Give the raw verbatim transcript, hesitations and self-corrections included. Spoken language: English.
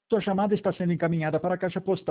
Sua chamada está sendo encaminhada para a caixa postal